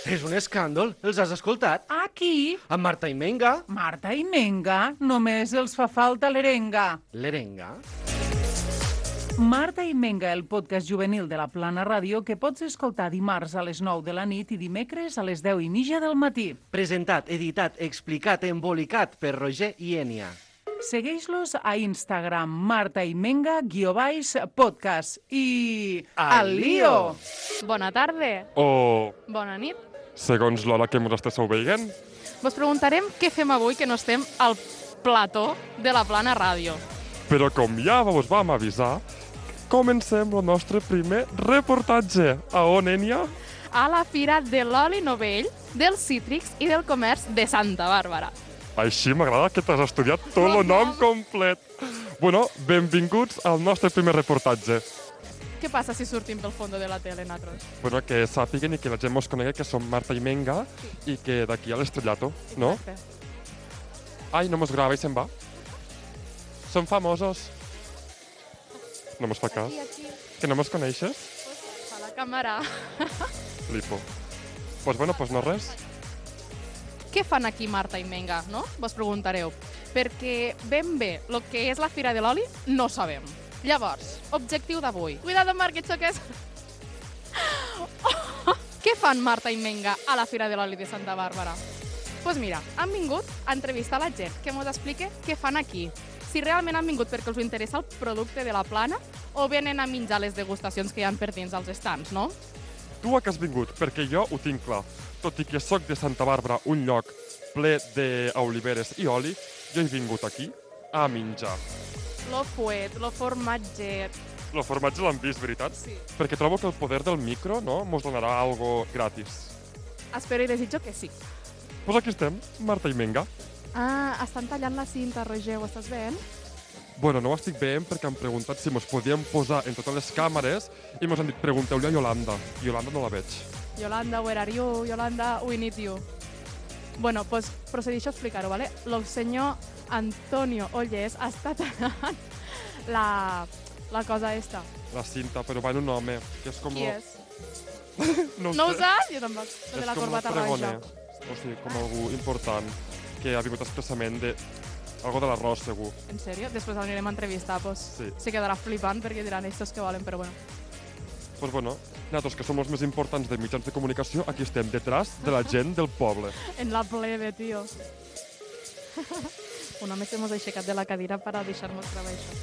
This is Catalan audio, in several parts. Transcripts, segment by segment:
És un escàndol. Els has escoltat? Aquí, Amb Marta i Menga? Marta i Menga, només els fa falta l'erenga. L'Erenga? Marta i Menga, el podcast juvenil de la Plana Ràdio que pots escoltar dimarts a les 9 de la nit i dimecres a les 10:30 del matí. Presentat, editat, explicat, embolicat per Roger i Ènia. Segueix-los a Instagram, Marta i Menga, _podcast. I... Al lío! Bona tarda. O, Bona nit. segons l'hora que ens esteu veient, Vos preguntarem què fem avui que no estem al plató de la Plana Ràdio. però com ja vos vam avisar, comencem el nostre primer reportatge. A on, Ènia? A la Fira de l'Oli Novell, dels Cítrics i del Comerç de Santa Bàrbara. Així m'agrada que t'has estudiat tot el nom complet. Bueno, benvinguts al nostre primer reportatge. Què passa si sortim pel fons de la tele, nosaltres? Bueno, que sàpiguen i que la gent mos conegui que som Marta i Menga i que d'aquí a l'estrellato, no? Exacte. Ai, no mos grava i se'n va. Som famosos. No mos fa cas. Aquí. Que no mos coneixes? A la càmera. Flipo. Pues bueno, pues no res. Què fan aquí Marta i Menga, no? Vos preguntareu. Perquè ben bé el que és la Fira de l'Oli no sabem. Llavors, objectiu d'avui. Cuidado, Marc, que xoques. Què fan Marta i Menga a la Fira de l'Oli de Santa Bàrbara? Doncs pues mira, han vingut a entrevistar la gent que ens explique què fan aquí. Si realment han vingut perquè els interessa el producte de la plana o venen a menjar les degustacions que hi ha per dins als estants, no? Tu a què has vingut? Perquè jo ho tinc clar. Tot i que sóc de Santa Bàrbara, un lloc ple d'oliveres i oli, jo he vingut aquí a menjar. Lo fuet, lo formatget... El formatge l'han vist, veritat? Sí. Perquè trobo que el poder del micro, no?, mos donarà algo gratis. Espero i desitjo que sí. Pues aquí estem, Marta i Menga. Ah, estan tallant la cinta, Roger, ho estàs veient? Bueno, no ho estic veient perquè han preguntat si mos podíem posar en totes les càmeres i mos han dit, pregunteu-li a Yolanda. Yolanda no la veig. Yolanda, where are you? Yolanda, we need you. Bueno, pues procedixo a explicar-ho, ¿vale? El senyor Antonio Ollés està tallant la cosa esta. La cinta, però va en un home, que és com... Qui és? No, No ho sé. saps? Jo tampoc. El de la És com corbata pregoner, roja. o sigui, com algú important, que ha vingut expressament de... Algo de l'arròs, segur. En sèrio? Després l'anirem a entrevistar, pues Sí. se quedarà flipant perquè diran estos que volen, però bueno. Pues bueno, nosaltres, que som els més importants de mitjans de comunicació, aquí estem, detrás de la gent del poble. En la plebe, tio. Un home se mos ha aixecat de la cadira per a deixar-nos gravar això.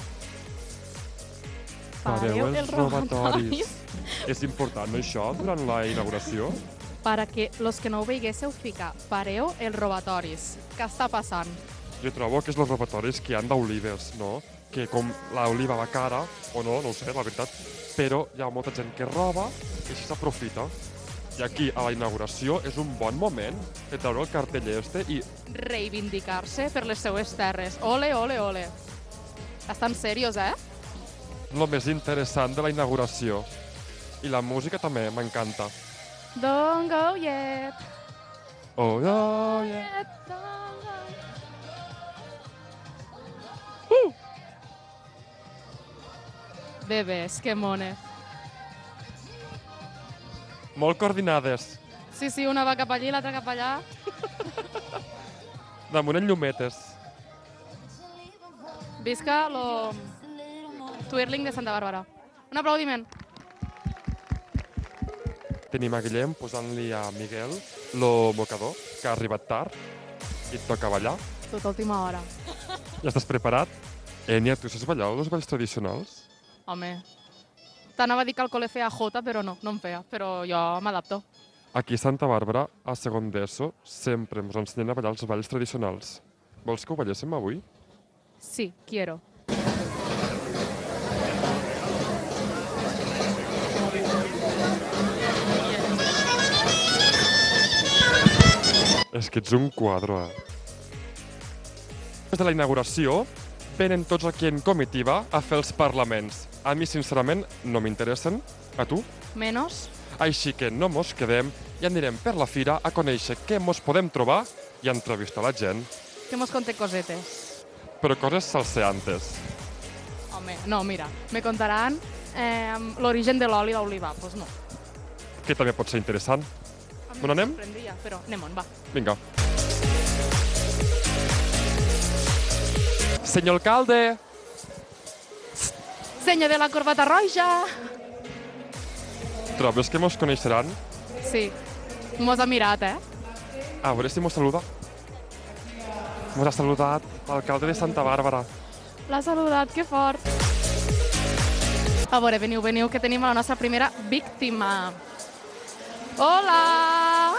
Pareu els robatoris. És important, no, això, durant la inauguració? Para que los que no ho veiguéssiu, fica pareu els robatoris. Què està passant? Jo trobo que és els robatoris que hi ha d'olives, no? Que com l'oliva va cara, o no, no ho sé, la veritat, però hi ha molta gent que roba i així s'aprofita. I aquí, a la inauguració, és un bon moment de treure el cartell este i Reivindicar-se per les seues terres. Ole, ole, ole. Estan serios, eh? el més interessant de la inauguració. I la música també m'encanta. Don't go yet. Oh, oh, yeah. Yet, don't go yet. Bebès, que mones. Molt coordinades. Sí, sí, una va cap allí, l'altra cap allà. Damunt en llumetes. Visca lo Twirling de Santa Bàrbara. Un aplaudiment. Tenim a Guillem posant-li a Miguel lo mocador, que ha arribat tard i et toca ballar. Tota última hora. Ja estàs preparat? Ènia, tu saps ballar els balls tradicionals? Home, t'anava a dir que el col·le feia jota, però no em feia. Però jo m'adapto. Aquí a Santa Bàrbara, a segon d'ESO, sempre ens ensenyen a ballar els balls tradicionals. Vols que ho balléssim avui? Sí, quiero. És que ets un quadre, Des de la inauguració, venen tots aquí en comitiva a fer els parlaments. A mi, sincerament, no m'interessen. A tu? Menos. Així que no mos quedem i anirem per la fira a conèixer què mos podem trobar i a entrevistar la gent. Que mos conté cosetes. Però coses salseantes. Home, no, mira, me contaran l'origen de l'oli d'oliva. Pues no. Que també pot ser interessant. On anem? Sorprendria, però anem-on, va. Vinga. Senyor alcalde! Senyor de la corbata roja! Trobes que mos coneixeran? Sí, mos ha mirat, A veure si mos saluda. Mos ha saludat l'alcalde de Santa Bàrbara. L'ha saludat, que fort. A veure, veniu, que tenim a la nostra primera víctima. Hola!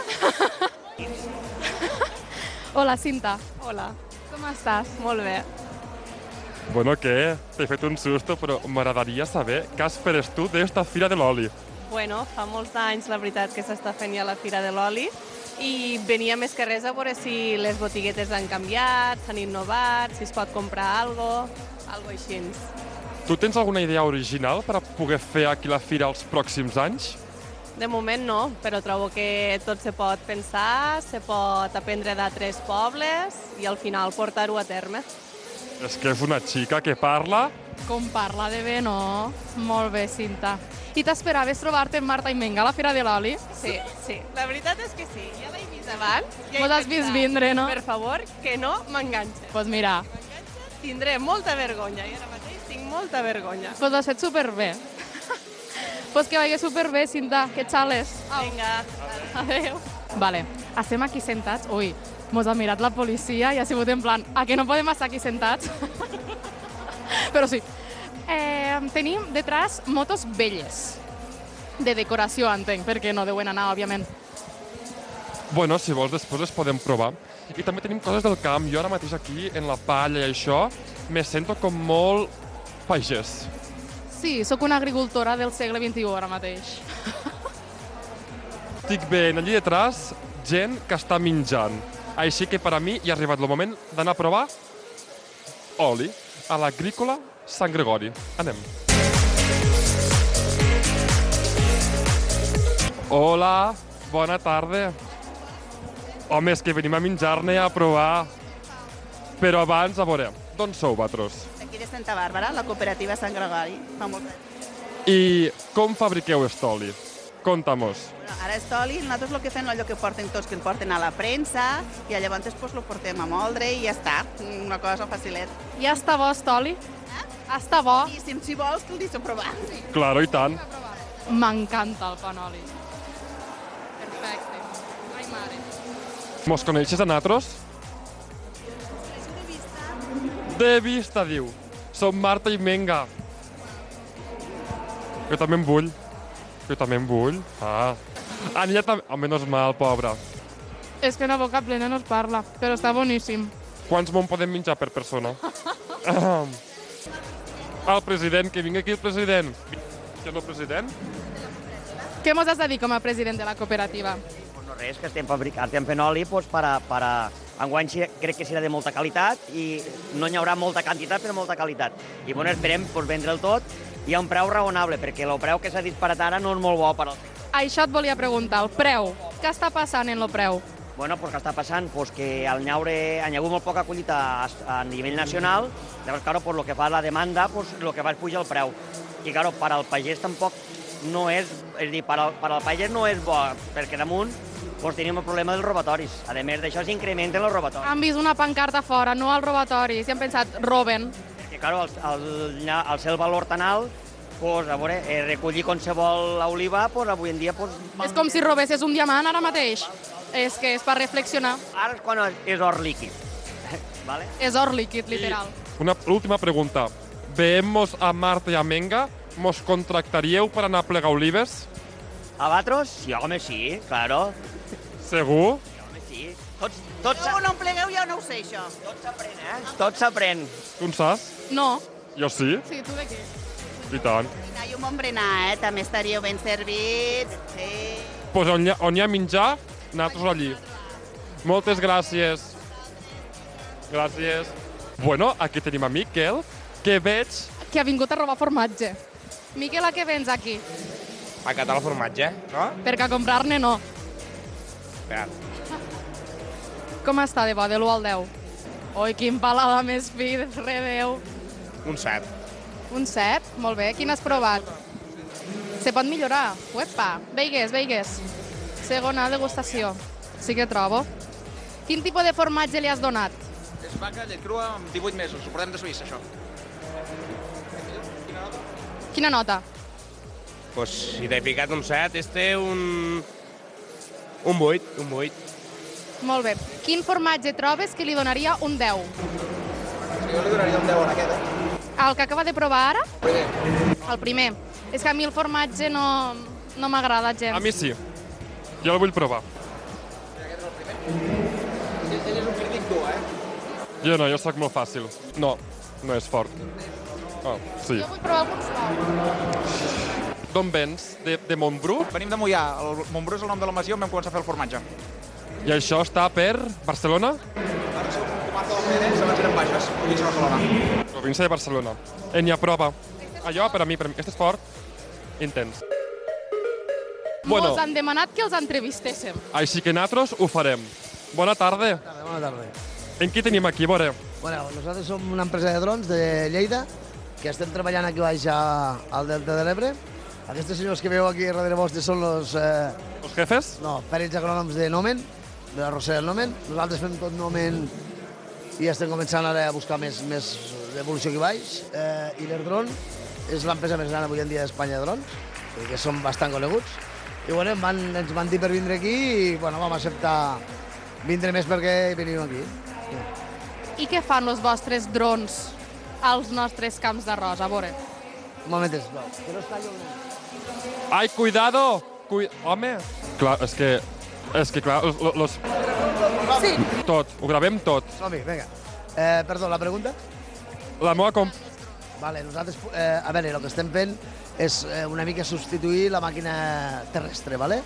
Hola, Cinta. Hola, Com estàs? molt bé. Bueno, què? T'he fet un susto, però m'agradaria saber què esperes tu d'esta Fira de l'Oli. Bueno, fa molts anys, la veritat, que s'està fent ja la Fira de l'Oli i venia més que res a veure si les botiguetes han canviat, s'han innovat, si es pot comprar algo així. Tu tens alguna idea original per a poder fer aquí la Fira els pròxims anys? De moment no, però trobo que tot se pot pensar, se pot aprendre d'altres pobles i al final portar-ho a terme. És que és una xica que parla... Com parla de bé, no? Molt bé, Cinta. I t'esperaves trobar-te amb Marta i Menga a la Fira de l'Oli? Sí, sí, la veritat és que sí, ja l'he vist abans. Ja Mos has vist vindre, no? Per favor, que no m'enganxe. Pues mira, Tindré molta vergonya i ara mateix tinc molta vergonya. pues ho has fet superbé. Pues que vagi superbé, Cinta, que xales. Vinga. Adéu. Vale, estem aquí sentats. Ui, mos ha mirat la policia i ha sigut en plan, a que no podem estar aquí sentats? Però sí. Tenim detrás motos velles. De decoració, entenc, perquè no deuen anar, òbviament. Bueno, si vols, després les podem provar. I també tenim coses del camp. Jo ara mateix aquí, en la palla i això, me sento com molt pagès. Sí, sóc una agricultora del segle XXI ara mateix. Estic veient allí detrás gent que està menjant. Així que per a mi hi ha arribat el moment d'anar a provar oli a l'agrícola Sant Gregori. Anem. Hola, bona tarda. Home, és que venim a menjar-ne a provar. Però abans, a veure, d'on sou, vosaltres? Aquí de Santa Bàrbara, la cooperativa Sant Gregori, fa molt anys. I com fabriqueu aquest oli? Conta-mos. Bueno, ara és oli, nosaltres el que fem, allò que porten tots, que el porten a la premsa, i llavors pues, lo portem a moldre i ja està, una cosa facilet. Ja està bo, Estoli? Està bo? I si vols, que el deixo provar. Claro, i tant. M'encanta el panoli. Perfecte. Ai, mare. Mos coneixes a nosaltres? De vista, diu. Som Marta i Menga. Jo també en vull. Jo també en vull. Ah. Ella també... Oh, menys mal, pobra. És que la boca plena no es parla, però està boníssim. Quants món podem menjar per persona? El president, que vingui aquí el president. Que no, president? Què mos has de dir com a president de la cooperativa? No res, que estem fent oli pues, enguany crec que serà de molta qualitat i no n'hi haurà molta quantitat, però molta qualitat. I bueno, esperem pues, vendre'l tot i a un preu raonable, perquè el preu que s'ha disparat ara no és molt bo per al sector. Això et volia preguntar, el preu. Què està passant en el preu? Bueno, pues, què està passant? Pues, que al n'hi ha hagut molt poca collita a nivell nacional, llavors, claro, pues, el que fa la demanda, pues, el que va és pujar el preu. I, claro, per al pagès tampoc no és a dir, per al pagès no és bo, perquè damunt pues, tenim el problema dels robatoris. A més d'això, s'incrementen els robatoris. Han vist una pancarta fora, no al robatori, si han pensat, roben. Perquè, claro, al ser el valor tan alt, pues, a veure, recollir qualsevol oliva, pues, avui en dia... Pues, És com si robessis un diamant ara mateix. És que és per reflexionar. Ara és quan és or líquid. Vale? És or líquid, literal. L'última pregunta. Veiem-nos a Marta i a Menga, mos contractaríeu per anar a plegar olives? A vosaltres? Sí, home, sí, claro. Segur? Sí, home, sí. Tots No em plegueu, ja no ho sé, això. s'aprèn, Tot s'aprèn. Tu en saps? No. Jo sí? Sí, tu de què? I tant. I un bon berenar, també estaríeu ben servits. Sí. Pues on hi ha menjar, nosaltres allí. Moltes gràcies. Gràcies. Bueno, aquí tenim a Miquel, que veig... Que ha vingut a robar formatge. Miquel, a què vens aquí? A catar el formatge, no? Perquè a comprar-ne no. Espera. Com està de bo, de l'1 al 10? Oi, quin palada més fi, de redeu. Un 7. Un 7? Molt bé. Quin has provat? Se pot millorar? Uepa, veigues. Segona degustació. Sí que trobo. Quin tipus de formatge li has donat? És vaca, llet crua, amb 18 mesos. Ho portem de Suïssa, això. Quina nota? Pues si t'he ficat un 7, un 8, un 8. Molt bé. Quin formatge trobes que li donaria un 10? Jo li donaria un 10 a aquest, El que acaba de provar ara? El primer. És que a mi el formatge no m'agrada gens. A mi sí. Jo el vull provar. Ell és un crític dur, Jo no, jo sóc molt fàcil. No, no és fort. Oh, sí. Jo vull provar algun suau. D'on vens? De Montbrú? Venim de Moià. El Montbrú és el nom de la masia on vam començar a fer el formatge. I això està per Barcelona? Ara som comarca del Penedès, abans eren Baixes, província de Barcelona. Província de Barcelona. Enya, prova. Allò, per a mi, aquest és fort. Intens. Molts han demanat que els entrevistéssim. Així que nosaltres ho farem. Bona tarda. Bona tarda. En qui tenim aquí, a veure? Bueno, nosaltres som una empresa de drons de Lleida que estem treballant aquí baix al Delta de l'Ebre. Aquests senyors que veieu aquí darrere vostre són els jefes? No, perits agrònoms de Nomen, de la Rossera del Nomen. Nosaltres fem tot Nomen i estem començant ara a buscar més evolució aquí baix. I l'Airdrone és l'empresa més gran avui en dia d'Espanya de drons, que són bastant coneguts. I bueno, ens van dir per vindre aquí i bueno, vam acceptar vindre més perquè venim aquí. I què fan els vostres drons als nostres camps d'arròs? A veure. Un moment, que no està lloc. Ai, cuidado! Home! Clar, és que clar, Sí. Tot, ho gravem tot. Som-hi, vinga. Perdó, la pregunta? La meva Vale, nosaltres, a veure, el que estem fent és una mica substituir la màquina terrestre, vale?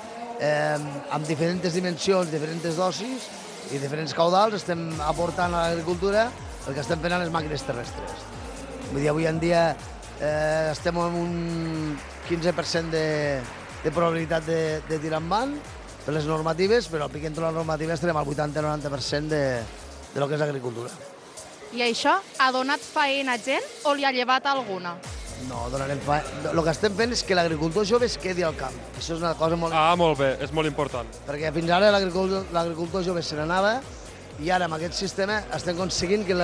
Amb diferents dimensions, diferents dosis i diferents caudals estem aportant a l'agricultura el que estem fent a les màquines terrestres. Vull dir, avui en dia estem en un 15% de probabilitat de tirar endavant per les normatives, però al pic entre les normatives estarem al 80-90% de lo que és agricultura. I això ha donat faena a gent o li ha llevat alguna? No, donarem faena. El que estem fent és que l'agricultor jove es quedi al camp. Això és una cosa molt... molt bé, és molt important. Perquè fins ara l'agricultor jove se n'anava i ara amb aquest sistema estem aconseguint que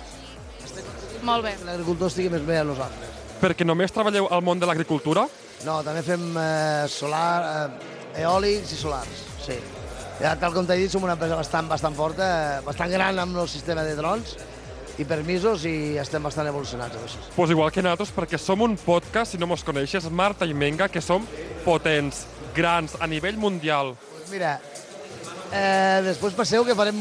l'agricultor estigui més bé a nosaltres. Perquè només treballeu al món de l'agricultura? No, també fem solar, eòlics i solars, sí. Ja, tal com t'he dit, som una empresa bastant forta, bastant gran amb el sistema de drons i permisos i estem bastant evolucionats. Pues igual que nosaltres, perquè som un podcast, si no mos coneixes, Marta i Menga, que som potents, grans, a nivell mundial. Pues mira, després passeu que farem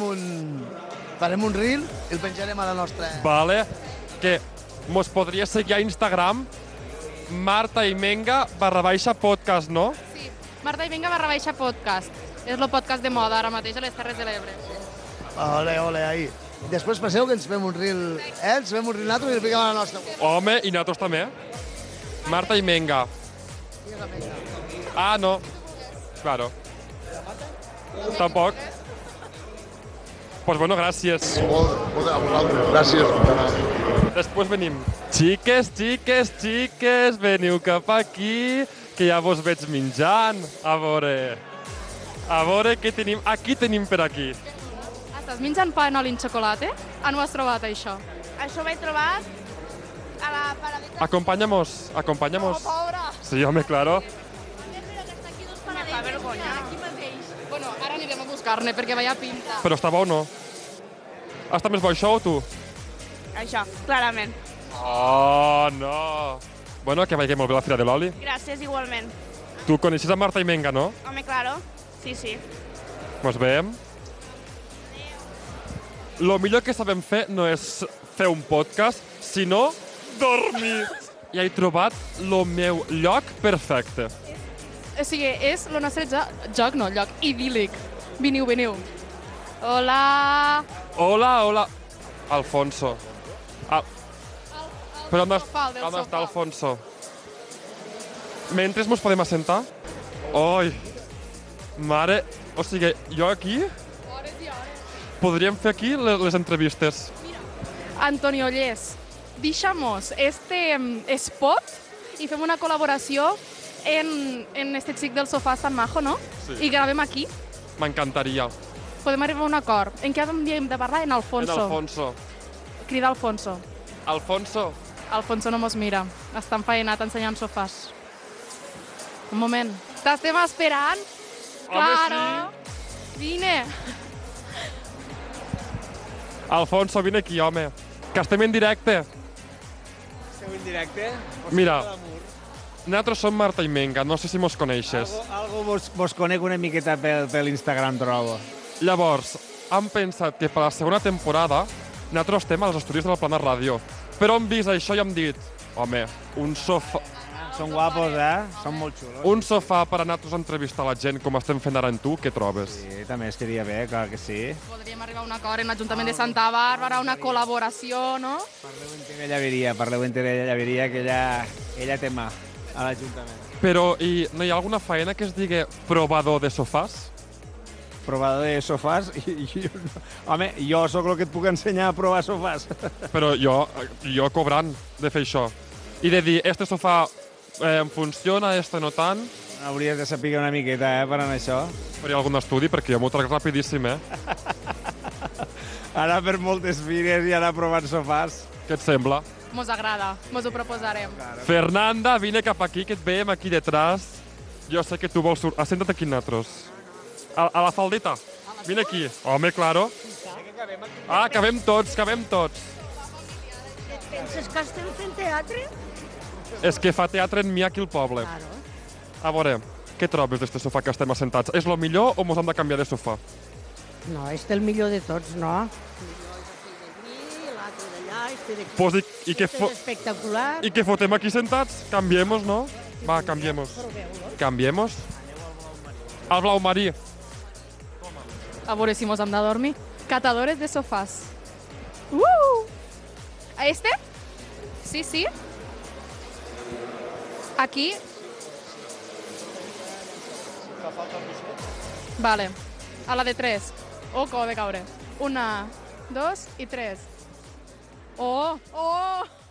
un reel i el penjarem a la nostra... Vale, que mos podria seguir a Instagram, Marta i Menga _podcast, no? Sí, Marta i Menga _podcast. És el podcast de moda ara mateix a les Terres de l'Ebre. Ole, ahí. Després passeu que ens fem un reel, ens fem un reel nosaltres i el fiquem a la nostra. Home, i nosaltres també. Marta i Menga. Ah, no. Claro. Tampoc. Pues bueno, gràcies. Gràcies. Després venim. Xiques, veniu cap aquí, que ja vos veig menjant. A veure què tenim. Aquí tenim per aquí. Estàs menjant panoli en xocolata? On ho has trobat, això? Això ho he trobat a la paradeta. Acompáñamos. No, pobra. Sí, home, claro. Me fa vergonya. Aquí mateix. Bueno, ara anirem a buscar-ne perquè vaya pinta. Però està bo o no? Està més bo això o tu? Això, clarament. Oh, no. Bueno, que vagi molt bé la Fira de l'Oli. Gràcies, igualment. Tu coneixes a Marta i Menga, no? Home, claro. Sí. Mos veiem. Lo millor que sabem fer no és fer un podcast, sinó dormir. I he trobat lo meu lloc perfecte. O sigui, és el nostre lloc idíl·lic. Veniu. Hola. Hola. Alfonso. Però on sofà. està Alfonso? Mentre mos podem assentar? Oi, mare, o sigui, jo aquí podríem fer aquí les entrevistes. Antonio Ollés, deixa'mos este spot i fem una col·laboració en este xic del sofà tan majo, no? Sí. I gravem aquí. M'encantaria. Podem arribar a un acord. En què hem de parlar? En Alfonso. En Alfonso. Crida Alfonso. Alfonso. Alfonso no mos mira. Està enfeinat ensenyant sofàs. Un moment. T'estem esperant? Home, Claro. Vine. Alfonso, vine aquí, home. Que estem en directe. Esteu en directe? Mira, nosaltres som Marta i Menga, no sé si mos coneixes. Algo vos conec una miqueta per l'Instagram, trobo. Llavors, han pensat que per la segona temporada nosaltres estem als estudis de la Plana Ràdio. Però hem vist això i hem dit, home, un sofà... Són guapos, Són molt xulos. Un sofà per a nosaltres entrevistar la gent com estem fent ara en tu, què trobes? Sí, també estaria bé, clar que sí. Podríem arribar a un acord en l'Ajuntament de Santa Bàrbara, una col·laboració, no? Parleu entre ella, veria que ella té mà a l'Ajuntament. Però no hi ha alguna faena que es digui provador de sofàs? Provador de sofàs? Home, jo sóc el que et puc ensenyar a provar sofàs. Però jo cobrant de fer això. I de dir, este sofà funciona, este no tant. Hauries de saber una miqueta, per anar això. Però hi ha algun estudi? Perquè jo m'ho trec rapidíssim, Ara per moltes fires i anar provant sofàs. Què et sembla? Mos agrada, mos ho proposarem. Fernanda, vine cap aquí, que et veiem aquí detrás. Jo sé que tu vols sortir. Assenta't aquí nosaltres. A la faldita. Vine aquí. Home, claro. Cabem tots. Penses que estem fent teatre? És que fa teatre en mi aquí al poble. A veure, què trobes d'este sofà que estem assentats? És el millor o mos hem de canviar de sofà? No, és el millor de tots, no? El millor és aquell d'aquí, l'altre d'allà, este d'aquí. Pues Este és espectacular. I què fotem aquí sentats? Canviemos, no? Va, canviemos. Canviemos? Al blau marí. A veure si mos hem de dormir. Catadores de sofàs. ¿A este? Sí. Aquí. Vale. A la de 3. Acabo de caure. 1, 2 i 3. Oh!